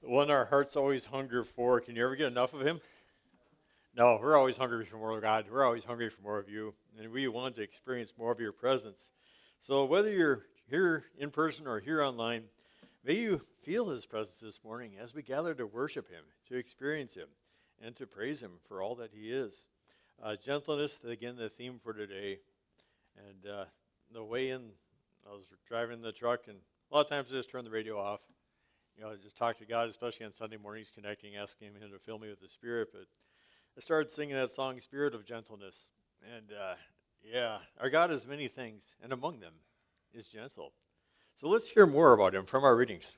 The one our hearts always hunger for. Can you ever get enough of him? No, we're always hungry for more of God. We're always hungry for more of you. And we want to experience more of your presence. So whether you're here in person or here online, may you feel his presence this morning as we gather to worship him, to experience him, and to praise him for all that he is. Gentleness, again, the theme for today. And the way in, I was driving the truck, and a lot of times I just turn the radio off. I just talk to God, especially on Sunday mornings, connecting, asking him to fill me with the Spirit. But I started singing that song, Spirit of Gentleness. And our God is many things, and among them is gentle. So let's hear more about him from our readings.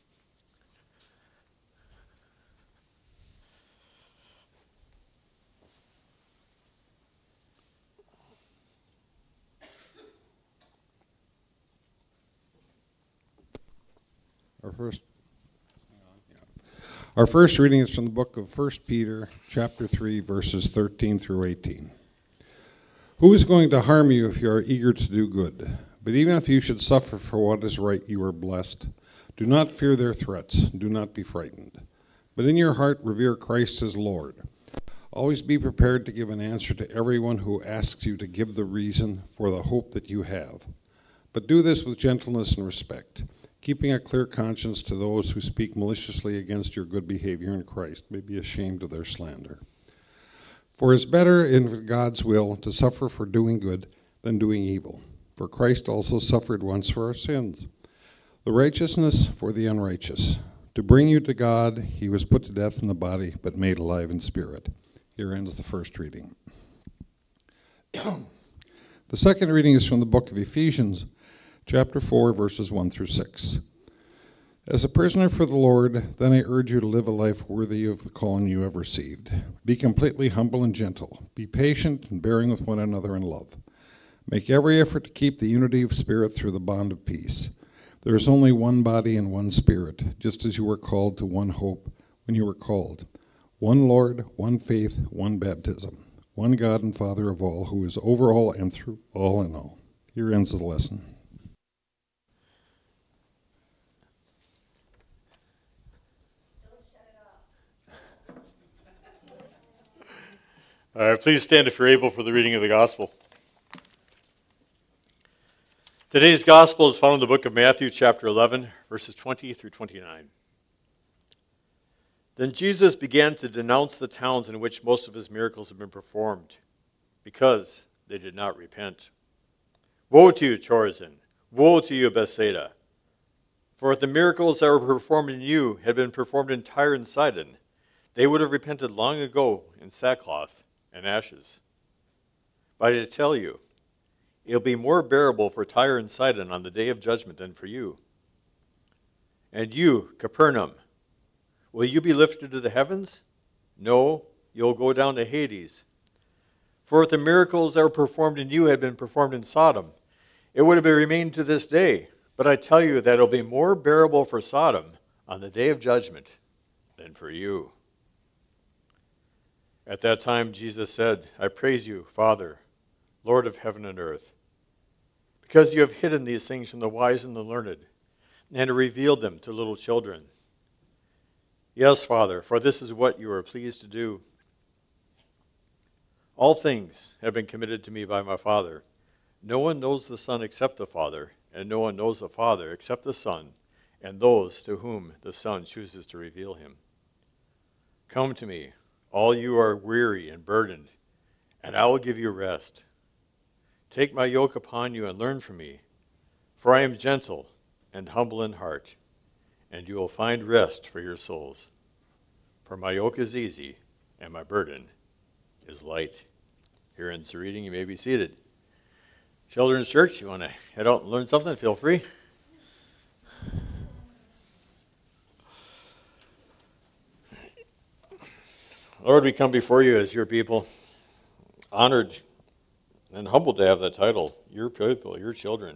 Our first reading is from the book of 1 Peter, chapter 3, verses 13 through 18. Who is going to harm you if you are eager to do good? But even if you should suffer for what is right, you are blessed. Do not fear their threats. Do not be frightened. But in your heart, revere Christ as Lord. Always be prepared to give an answer to everyone who asks you to give the reason for the hope that you have. But do this with gentleness and respect, keeping a clear conscience to those who speak maliciously against your good behavior in Christ may be ashamed of their slander. For it is better in God's will to suffer for doing good than doing evil. For Christ also suffered once for our sins, the righteousness for the unrighteous. To bring you to God, he was put to death in the body, but made alive in spirit. Here ends the first reading. The second reading is from the book of Ephesians, chapter 4, verses 1 through 6. As a prisoner for the Lord, then I urge you to live a life worthy of the calling you have received. Be completely humble and gentle. Be patient and bearing with one another in love. Make every effort to keep the unity of spirit through the bond of peace. There is only one body and one spirit, just as you were called to one hope when you were called. One Lord, one faith, one baptism. One God and Father of all, who is over all and through all in all. Here ends the lesson. All right, please stand if you're able for the reading of the gospel. Today's gospel is found in the book of Matthew, chapter 11, verses 20 through 29. Then Jesus began to denounce the towns in which most of his miracles had been performed, because they did not repent. Woe to you, Chorazin! Woe to you, Bethsaida! For if the miracles that were performed in you had been performed in Tyre and Sidon, they would have repented long ago in sackcloth and ashes. But I tell you, it will be more bearable for Tyre and Sidon on the day of judgment than for you. And you, Capernaum, will you be lifted to the heavens? No, you'll go down to Hades. For if the miracles that were performed in you had been performed in Sodom, it would have remained to this day. But I tell you that it will be more bearable for Sodom on the day of judgment than for you. At that time, Jesus said, I praise you, Father, Lord of heaven and earth, because you have hidden these things from the wise and the learned, and have revealed them to little children. Yes, Father, for this is what you are pleased to do. All things have been committed to me by my Father. No one knows the Son except the Father, and no one knows the Father except the Son, and those to whom the Son chooses to reveal him. Come to me, all you are weary and burdened, and I will give you rest. Take my yoke upon you and learn from me, for I am gentle and humble in heart, and you will find rest for your souls. For my yoke is easy, and my burden is light. Here ends the reading. You may be seated. Children's Church, you want to head out and learn something? Feel free. Lord, we come before you as your people, honored and humbled to have that title, your people, your children.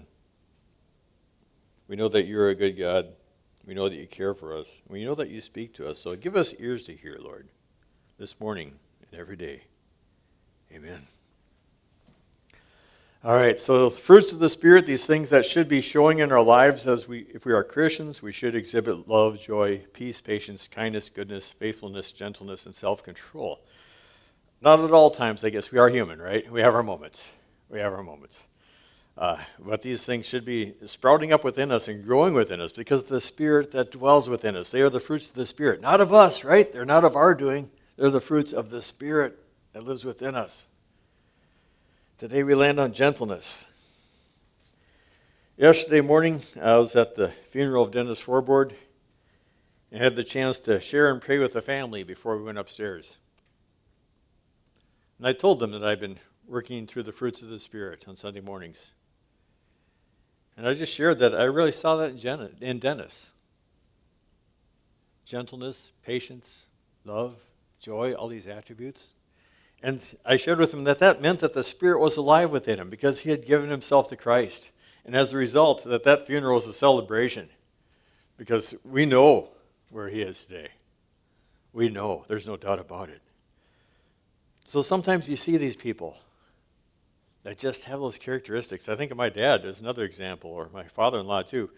We know that you're a good God. We know that you care for us. We know that you speak to us. So give us ears to hear, Lord, this morning and every day. Amen. All right, so the fruits of the Spirit, these things that should be showing in our lives if we are Christians, we should exhibit love, joy, peace, patience, kindness, goodness, faithfulness, gentleness, and self-control. Not at all times, I guess. We are human, right? We have our moments. We have our moments. But these things should be sprouting up within us and growing within us because of the Spirit that dwells within us. They are the fruits of the Spirit. Not of us, right? They're not of our doing. They're the fruits of the Spirit that lives within us. Today we land on gentleness. Yesterday morning, I was at the funeral of Dennis Forboard and had the chance to share and pray with the family before we went upstairs. And I told them that I've been working through the fruits of the Spirit on Sunday mornings. And I just shared that I really saw that in Dennis. Gentleness, patience, love, joy, all these attributes. And I shared with him that meant that the Spirit was alive within him because he had given himself to Christ. And as a result, that funeral was a celebration because we know where he is today. We know. There's no doubt about it. So sometimes you see these people that just have those characteristics. I think of my dad as another example, or my father-in-law too.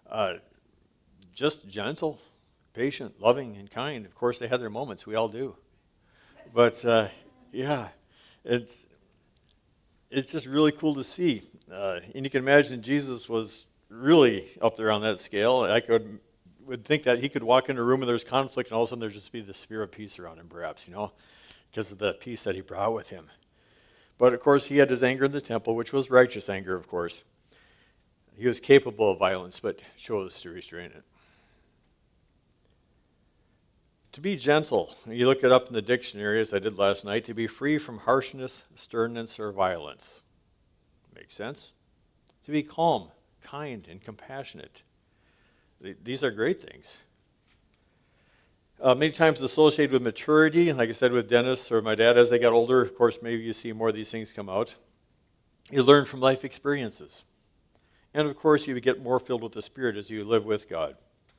Just gentle, patient, loving, and kind. Of course, they had their moments. We all do. But yeah, it's just really cool to see. And you can imagine Jesus was really up there on that scale. I would think that he could walk in a room and there's conflict and all of a sudden there'd just be the spirit of peace around him perhaps, because of the peace that he brought with him. But of course he had his anger in the temple, which was righteous anger, of course. He was capable of violence, but chose to restrain it. To be gentle, you look it up in the dictionary, as I did last night, to be free from harshness, sternness, or violence. Makes sense? To be calm, kind, and compassionate. These are great things. Many times associated with maturity, like I said with Dennis or my dad as they got older, of course, maybe you see more of these things come out. You learn from life experiences. And of course, you get more filled with the Spirit as you live with God.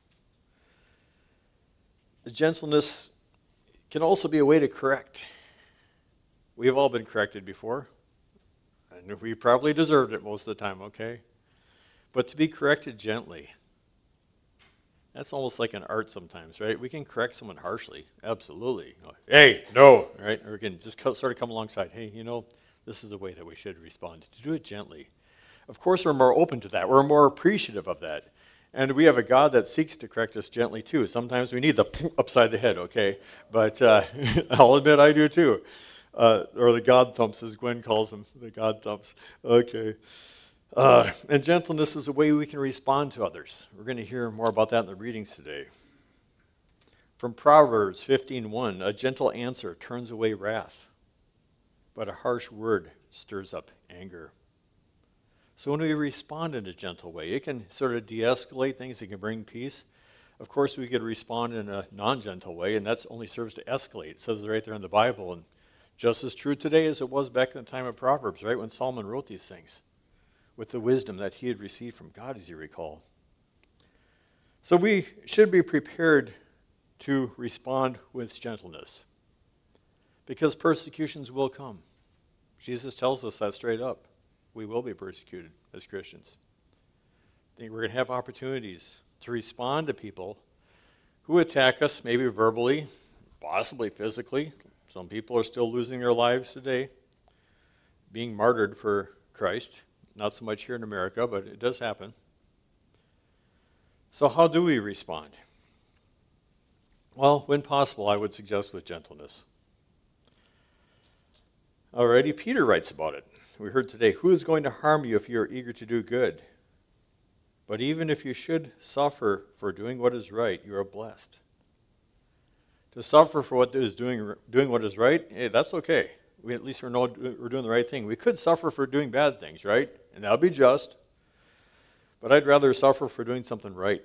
Gentleness can also be a way to correct. We've all been corrected before, and we probably deserved it most of the time, okay? But to be corrected gently, that's almost like an art sometimes, right? We can correct someone harshly, absolutely. Hey, no, right? Or we can just sort of come alongside, hey, this is the way that we should respond. To do it gently. Of course, we're more open to that. We're more appreciative of that. And we have a God that seeks to correct us gently, too. Sometimes we need the upside the head, okay? But I'll admit I do, too. Or the God thumps, as Gwen calls them, the God thumps. Okay. And gentleness is a way we can respond to others. We're going to hear more about that in the readings today. From Proverbs 15:1, a gentle answer turns away wrath, but a harsh word stirs up anger. So when we respond in a gentle way, it can sort of de-escalate things, it can bring peace. Of course, we could respond in a non-gentle way, and that only serves to escalate. It says it right there in the Bible, and just as true today as it was back in the time of Proverbs, right, when Solomon wrote these things, with the wisdom that he had received from God, as you recall. So we should be prepared to respond with gentleness, because persecutions will come. Jesus tells us that straight up. We will be persecuted as Christians. I think we're going to have opportunities to respond to people who attack us, maybe verbally, possibly physically. Some people are still losing their lives today, being martyred for Christ. Not so much here in America, but it does happen. So how do we respond? Well, when possible, I would suggest with gentleness. Alrighty, Peter writes about it. We heard today, who is going to harm you if you are eager to do good? But even if you should suffer for doing what is right, you are blessed. To suffer for what is doing what is right, hey, that's okay. At least we're doing the right thing. We could suffer for doing bad things, right? And that would be just. But I'd rather suffer for doing something right.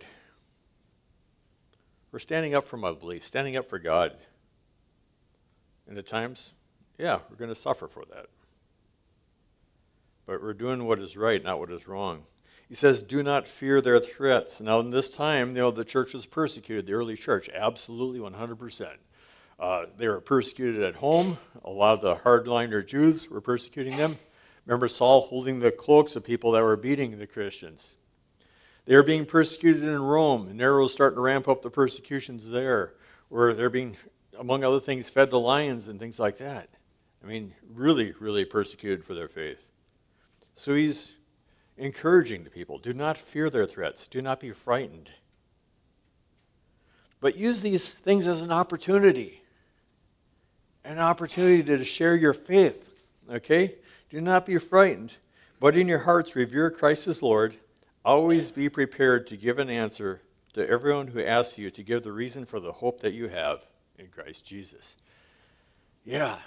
We're standing up for my beliefs, standing up for God. And at times, yeah, we're going to suffer for that. But we're doing what is right, not what is wrong. He says, do not fear their threats. Now, in this time, the church was persecuted, the early church, absolutely 100%. They were persecuted at home. A lot of the hardliner Jews were persecuting them. Remember Saul holding the cloaks of people that were beating the Christians. They were being persecuted in Rome, and Nero was starting to ramp up the persecutions there, where they're being, among other things, fed to lions and things like that. I mean, really, really persecuted for their faith. So he's encouraging the people, do not fear their threats, do not be frightened. But use these things as an opportunity to share your faith, okay? Do not be frightened, but in your hearts revere Christ as Lord. Always be prepared to give an answer to everyone who asks you to give the reason for the hope that you have in Christ Jesus. Yeah.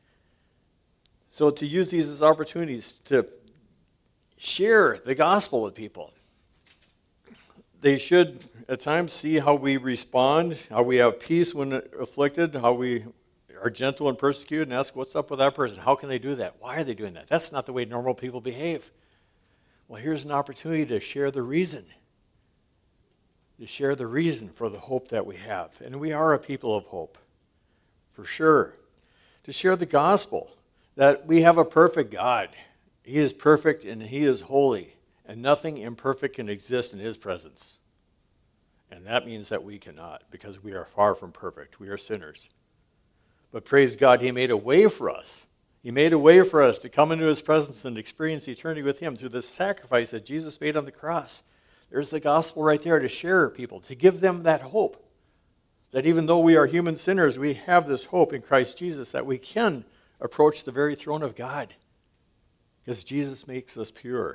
So to use these as opportunities to share the gospel with people. They should at times see how we respond, how we have peace when afflicted, how we are gentle and persecuted, and ask, what's up with that person? How can they do that? Why are they doing that? That's not the way normal people behave. Well, here's an opportunity to share the reason. To share the reason for the hope that we have. And we are a people of hope, for sure. To share the gospel, that we have a perfect God. He is perfect and He is holy, and nothing imperfect can exist in His presence. And that means that we cannot, because we are far from perfect. We are sinners. But praise God, He made a way for us. He made a way for us to come into His presence and experience eternity with Him through the sacrifice that Jesus made on the cross. There's the gospel right there to share people, to give them that hope. That even though we are human sinners, we have this hope in Christ Jesus that we can approach the very throne of God. Because Jesus makes us pure.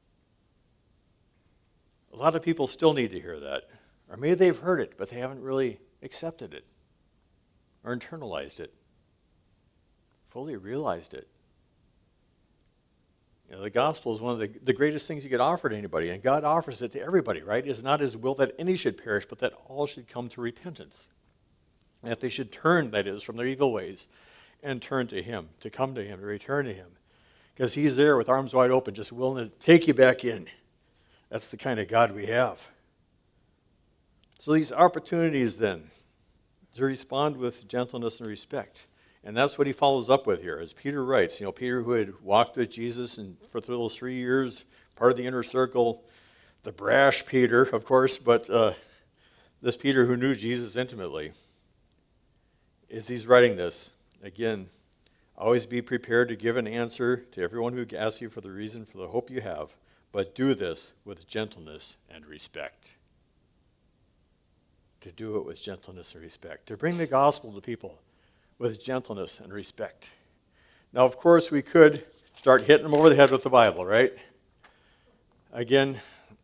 A lot of people still need to hear that. Or maybe they've heard it, but they haven't really accepted it. Or internalized it. Fully realized it. You know, the gospel is one of the greatest things you could offer to anybody. And God offers it to everybody, right? It's not His will that any should perish, but that all should come to repentance. And that they should turn, that is, from their evil ways and turn to Him, to come to Him, to return to Him. Because He's there with arms wide open, just willing to take you back in. That's the kind of God we have. So these opportunities then to respond with gentleness and respect. And that's what he follows up with here. As Peter writes, you know, Peter who had walked with Jesus and for those 3 years, part of the inner circle, the brash Peter, of course, but this Peter who knew Jesus intimately, as he's writing this, again, always be prepared to give an answer to everyone who asks you for the reason for the hope you have, but do this with gentleness and respect. To do it with gentleness and respect. To bring the gospel to people with gentleness and respect. Now, of course, we could start hitting them over the head with the Bible, right? Again,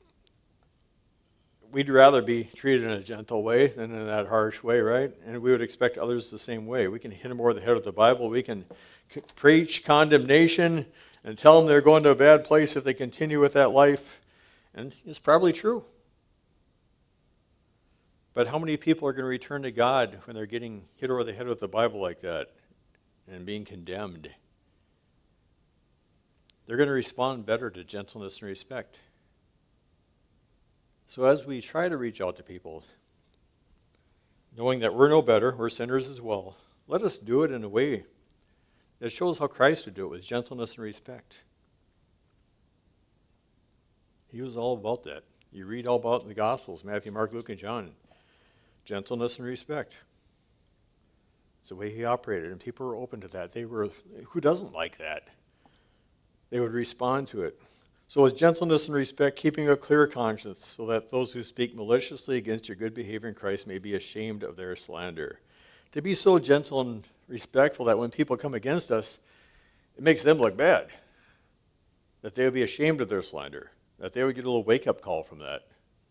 we'd rather be treated in a gentle way than in that harsh way, right? And we would expect others the same way. We can hit them over the head with the Bible. We can preach condemnation and tell them they're going to a bad place if they continue with that life. And it's probably true. But how many people are going to return to God when they're getting hit over the head with the Bible like that and being condemned? They're going to respond better to gentleness and respect. So as we try to reach out to people, knowing that we're no better, we're sinners as well, let us do it in a way that shows how Christ would do it, with gentleness and respect. He was all about that. You read all about it in the Gospels, Matthew, Mark, Luke, and John. Gentleness and respect. It's the way he operated, and people were open to that. Who doesn't like that? They would respond to it. So with gentleness and respect, keeping a clear conscience, so that those who speak maliciously against your good behavior in Christ may be ashamed of their slander. To be so gentle and respectful that when people come against us, it makes them look bad. That they would be ashamed of their slander. That they would get a little wake-up call from that.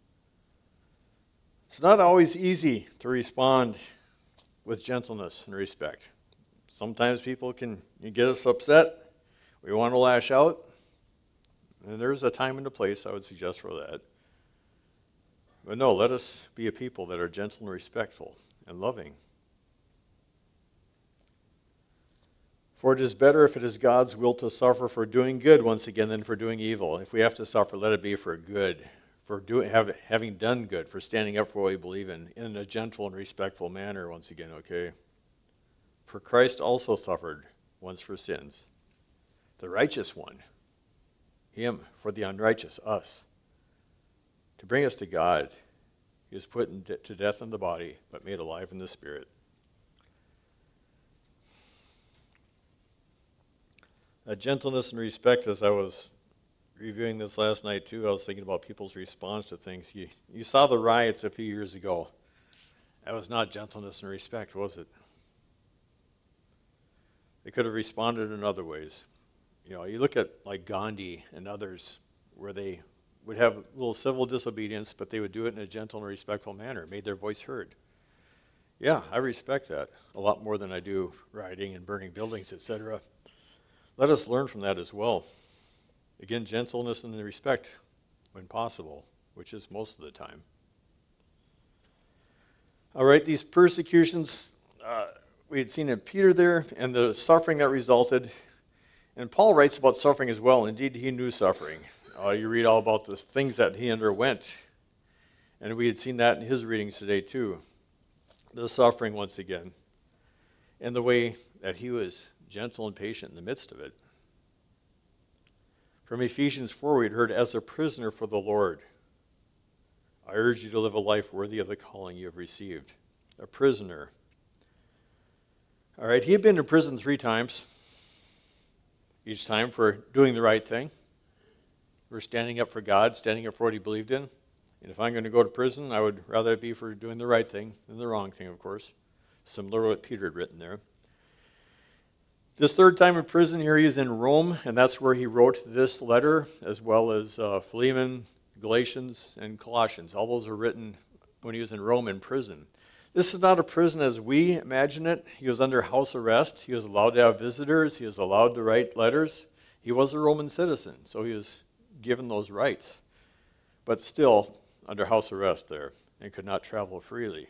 It's not always easy to respond with gentleness and respect. Sometimes people can get us upset. We want to lash out. And there's a time and a place, I would suggest, for that. But no, let us be a people that are gentle and respectful and loving. For it is better if it is God's will to suffer for doing good once again than for doing evil. If we have to suffer, let it be for good. For having done good, for standing up for what we believe in a gentle and respectful manner, once again, okay? For Christ also suffered once for sins, the righteous one, him for the unrighteous, us, to bring us to God. He was put to death in the body, but made alive in the spirit. Gentleness and respect, as I was reviewing this last night too, I was thinking about people's response to things. You saw the riots a few years ago. That was not gentleness and respect, was it? They could have responded in other ways. You know, you look at like Gandhi and others, where they would have a little civil disobedience, but they would do it in a gentle and respectful manner, made their voice heard. Yeah, I respect that a lot more than I do rioting and burning buildings, etc. Let us learn from that as well. Again, gentleness and respect when possible, which is most of the time. All right, these persecutions, we had seen in Peter there, and the suffering that resulted. And Paul writes about suffering as well. Indeed, he knew suffering. You read all about the things that he underwent. And we had seen that in his readings today too. The suffering once again. And the way that he was gentle and patient in the midst of it. From Ephesians 4, we had heard, as a prisoner for the Lord, I urge you to live a life worthy of the calling you have received. A prisoner. All right, he had been in prison 3 times. Each time for doing the right thing. For standing up for God, standing up for what he believed in. And if I'm going to go to prison, I would rather it be for doing the right thing than the wrong thing, of course. Similar to what Peter had written there. This 3rd time in prison here, he is in Rome, and that's where he wrote this letter, as well as Philemon, Galatians, and Colossians. All those were written when he was in Rome in prison. This is not a prison as we imagine it. He was under house arrest. He was allowed to have visitors. He was allowed to write letters. He was a Roman citizen, so he was given those rights. But still under house arrest there and could not travel freely.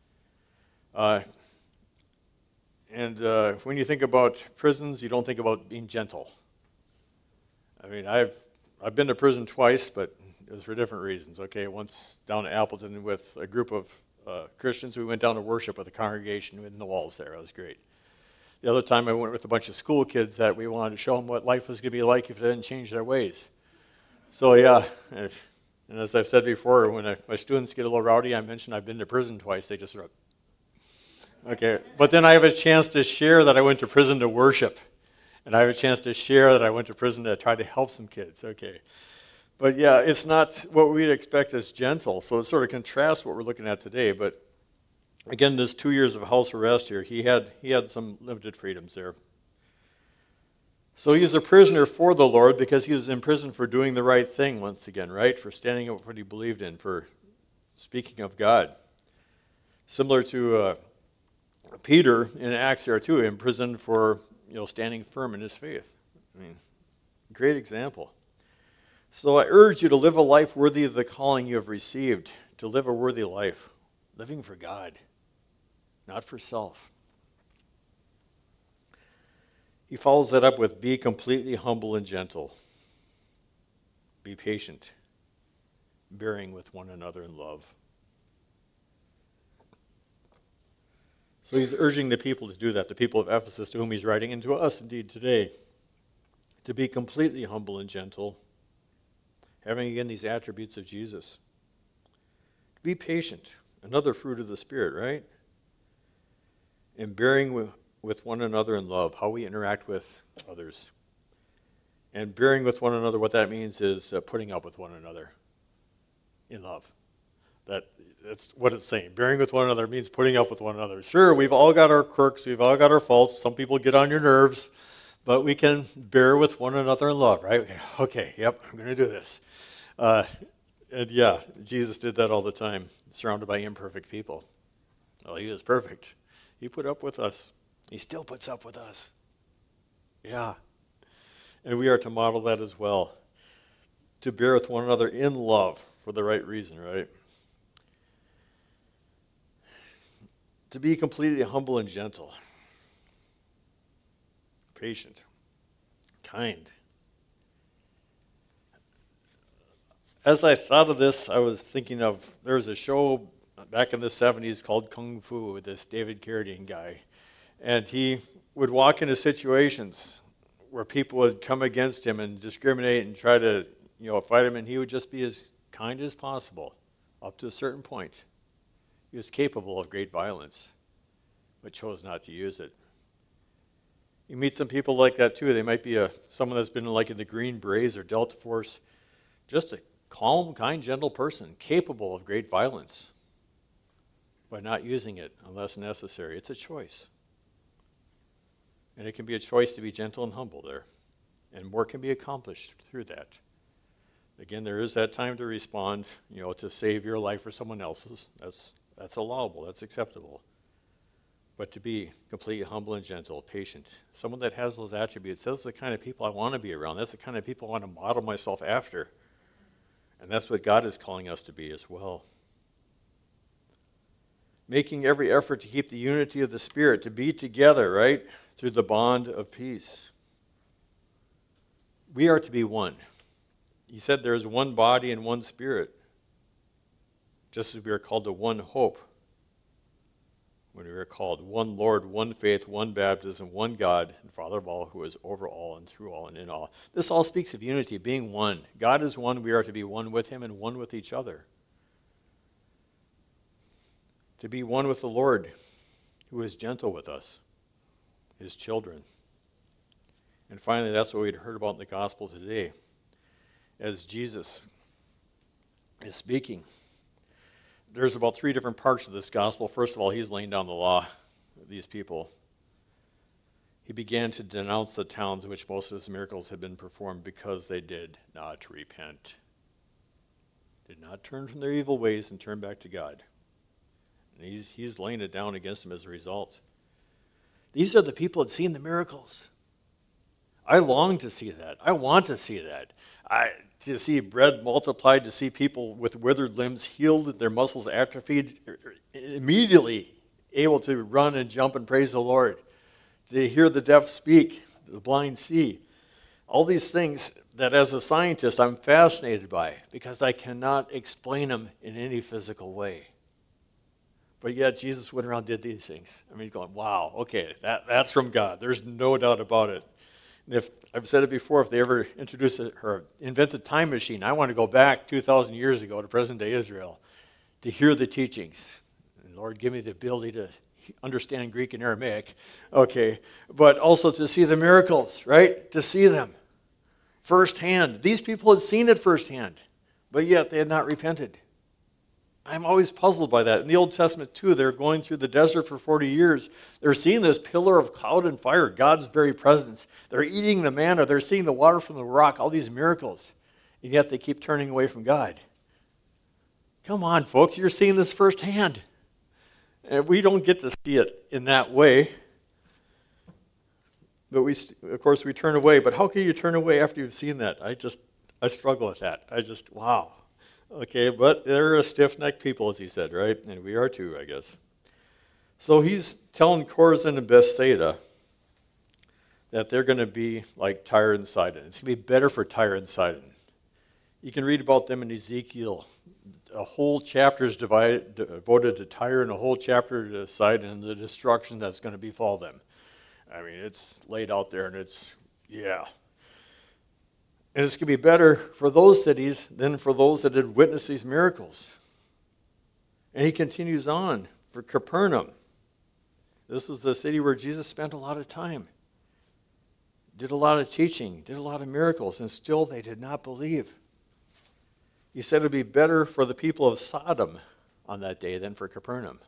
When you think about prisons, you don't think about being gentle. I mean, I've been to prison twice, but it was for different reasons. Okay, once down at Appleton with a group of Christians. We went down to worship with a congregation within the walls there. It was great. The other time I went with a bunch of school kids that we wanted to show them what life was going to be like if they didn't change their ways. So yeah, and as I've said before, when my students get a little rowdy, I mention I've been to prison twice. They just sort of, okay. But then I have a chance to share that I went to prison to worship. And I have a chance to share that I went to prison to try to help some kids. Okay. But yeah, it's not what we'd expect as gentle. So it sort of contrasts what we're looking at today. But again, this 2 years of house arrest here, he had some limited freedoms there. So he was a prisoner for the Lord because he was in prison for doing the right thing once again, right? For standing up for what he believed in, for speaking of God. Similar to Peter in Acts there too, imprisoned for standing firm in his faith. I mean, great example. So I urge you to live a life worthy of the calling you have received, to live a worthy life, living for God, not for self. He follows that up with, be completely humble and gentle. Be patient, bearing with one another in love. So he's urging the people to do that, the people of Ephesus to whom he's writing, and to us indeed today, to be completely humble and gentle, having again these attributes of Jesus. Be patient, another fruit of the Spirit, right? And bearing with one another in love, how we interact with others. And bearing with one another, what that means is putting up with one another in love. That's what it's saying. Bearing with one another means putting up with one another. Sure, we've all got our quirks, we've all got our faults. Some people get on your nerves, but we can bear with one another in love, right? Okay, yep, I'm going to do this. And yeah, Jesus did that all the time, surrounded by imperfect people. Well, he was perfect. He put up with us. He still puts up with us. Yeah. And we are to model that as well. To bear with one another in love for the right reason, right? To be completely humble and gentle. Patient. Kind. As I thought of this, I was thinking of, there was a show back in the 70s called Kung Fu with this David Carradine guy. And he would walk into situations where people would come against him and discriminate and try to, fight him, and he would just be as kind as possible up to a certain point. He was capable of great violence, but chose not to use it. You meet some people like that too. They might be someone that's been like in the Green Berets or Delta Force, just a calm, kind, gentle person, capable of great violence, but not using it unless necessary. It's a choice. And it can be a choice to be gentle and humble there. And more can be accomplished through that. Again, there is that time to respond, to save your life or someone else's. That's allowable, that's acceptable. But to be completely humble and gentle, patient, someone that has those attributes, those are the kind of people I want to be around. That's the kind of people I want to model myself after. And that's what God is calling us to be as well. Making every effort to keep the unity of the Spirit, to be together, right, through the bond of peace. We are to be one. He said there is one body and one Spirit, just as we are called to one hope. When we are called one Lord, one faith, one baptism, one God, and Father of all, who is over all and through all and in all. This all speaks of unity, being one. God is one, we are to be one with him and one with each other. To be one with the Lord, who is gentle with us, his children. And finally, that's what we'd heard about in the gospel today. As Jesus is speaking, there's about 3 different parts of this gospel. First of all, he's laying down the law of these people. He began to denounce the towns in which most of his miracles had been performed because they did not repent. Did not turn from their evil ways and turn back to God. And he's laying it down against them as a result. These are the people that had seen the miracles. I long to see that. I want to see that. To see bread multiplied, to see people with withered limbs healed, their muscles atrophied, immediately able to run and jump and praise the Lord. To hear the deaf speak, the blind see. All these things that as a scientist I'm fascinated by because I cannot explain them in any physical way. But yet Jesus went around and did these things. I mean, going, wow, okay, that's from God. There's no doubt about it. And if I've said it before, if they ever introduce or invent a time machine, I want to go back 2,000 years ago to present-day Israel to hear the teachings. And Lord, give me the ability to understand Greek and Aramaic, okay, but also to see the miracles, right? To see them firsthand. These people had seen it firsthand, but yet they had not repented. I'm always puzzled by that. In the Old Testament, too, they're going through the desert for 40 years. They're seeing this pillar of cloud and fire, God's very presence. They're eating the manna. They're seeing the water from the rock, all these miracles. And yet they keep turning away from God. Come on, folks, you're seeing this firsthand. And we don't get to see it in that way. But of course, we turn away. But how can you turn away after you've seen that? I struggle with that. Wow. Okay, but they're a stiff-necked people, as he said, right? And we are too, I guess. So he's telling Chorazin and Bethsaida that they're going to be like Tyre and Sidon. It's going to be better for Tyre and Sidon. You can read about them in Ezekiel. A whole chapter is devoted to Tyre and a whole chapter to Sidon and the destruction that's going to befall them. I mean, it's laid out there, and yeah. And it's going to be better for those cities than for those that had witnessed these miracles. And he continues on for Capernaum. This was the city where Jesus spent a lot of time, did a lot of teaching, did a lot of miracles, and still they did not believe. He said it would be better for the people of Sodom on that day than for Capernaum.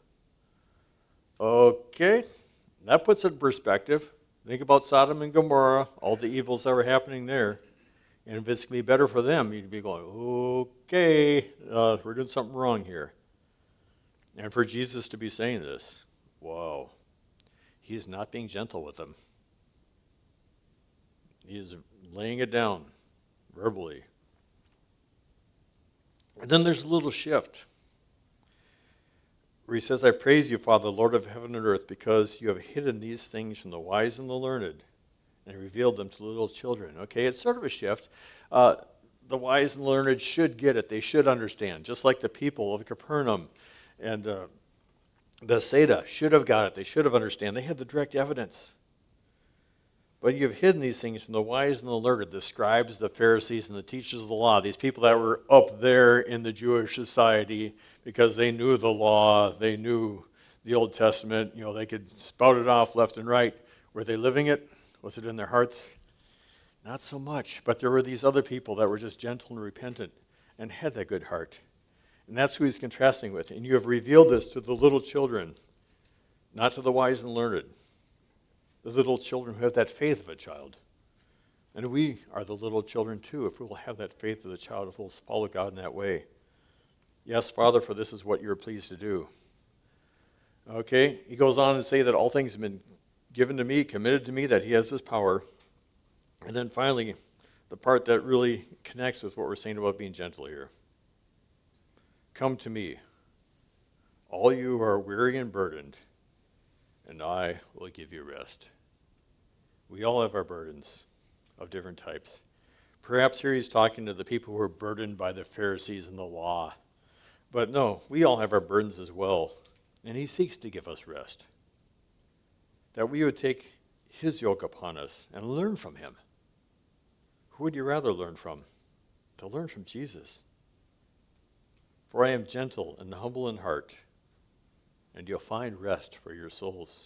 Okay, that puts it in perspective. Think about Sodom and Gomorrah, all the evils that were happening there. And if it's going to be better for them, you'd be going, okay, we're doing something wrong here. And for Jesus to be saying this, whoa, he's not being gentle with them. He's laying it down verbally. And then there's a little shift where he says, I praise you, Father, Lord of heaven and earth, because you have hidden these things from the wise and the learned and revealed them to little children. Okay, it's sort of a shift. The wise and learned should get it. They should understand, just like the people of Capernaum and Bethsaida should have got it. They should have understood. They had the direct evidence. But you've hidden these things from the wise and the learned, the scribes, the Pharisees, and the teachers of the law, these people that were up there in the Jewish society because they knew the law, they knew the Old Testament, they could spout it off left and right. Were they living it? Was it in their hearts? Not so much. But there were these other people that were just gentle and repentant and had that good heart. And that's who he's contrasting with. And you have revealed this to the little children, not to the wise and learned. The little children who have that faith of a child. And we are the little children too, if we will have that faith of the child, if we'll follow God in that way. Yes, Father, for this is what you're pleased to do. Okay, he goes on to say that all things have been given to me, committed to me, that he has this power. And then finally, the part that really connects with what we're saying about being gentle here. Come to me, all you who are weary and burdened, and I will give you rest. We all have our burdens of different types. Perhaps here he's talking to the people who are burdened by the Pharisees and the law. But no, we all have our burdens as well. And he seeks to give us rest. That we would take his yoke upon us and learn from him. Who would you rather learn from? To learn from Jesus. For I am gentle and humble in heart, and you'll find rest for your souls.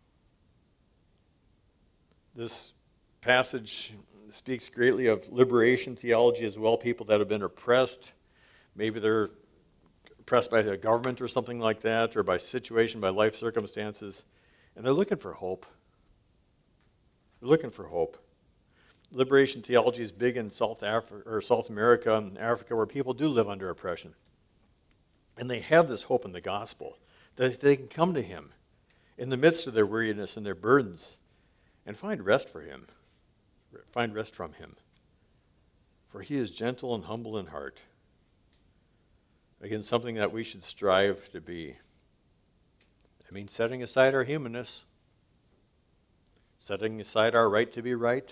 This passage speaks greatly of liberation theology as well, people that have been oppressed. Maybe they're oppressed by the government or something like that, or by situation, by life circumstances, and they're looking for hope. They're looking for hope. Liberation theology is big in South America and Africa, where people do live under oppression. And they have this hope in the gospel, that they can come to him in the midst of their weariness and their burdens and find rest for him, find rest from him. For he is gentle and humble in heart. Again, something that we should strive to be. I mean, setting aside our humanness, setting aside our right to be right,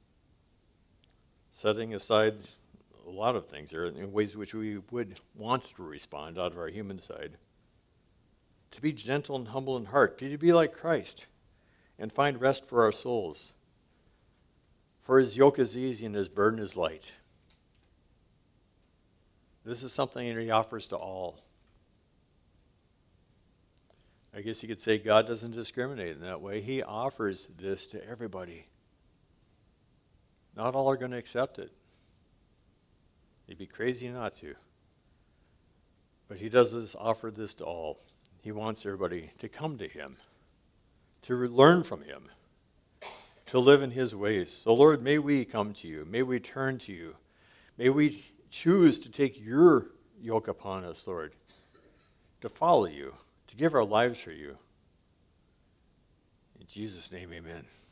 setting aside a lot of things there in ways which we would want to respond out of our human side. To be gentle and humble in heart, to be like Christ, and find rest for our souls. For his yoke is easy and his burden is light. This is something that he offers to all. I guess you could say God doesn't discriminate in that way. He offers this to everybody. Not all are going to accept it. He'd be crazy not to. But he does offer this to all. He wants everybody to come to him, to learn from him, to live in his ways. So Lord, may we come to you. May we turn to you. May we choose to take your yoke upon us, Lord, to follow you, to give our lives for you. In Jesus' name, amen.